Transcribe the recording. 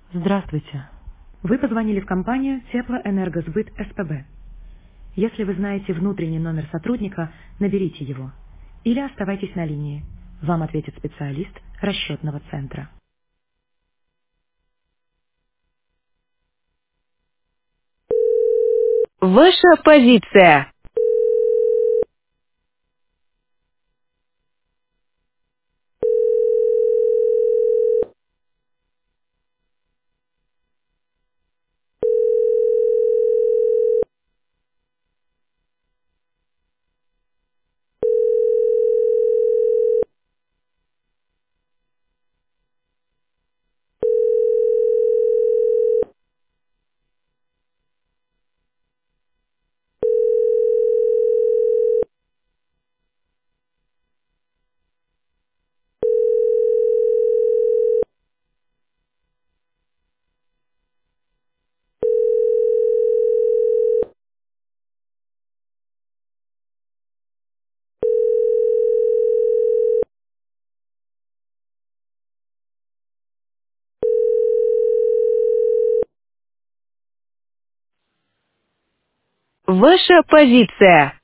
Здравствуйте. Вы позвонили в компанию Теплоэнергосбыт СПБ. Если вы знаете внутренний номер сотрудника, наберите его. Или оставайтесь на линии. Вам ответит специалист расчетного центра. Ваша позиция. Ваша позиция.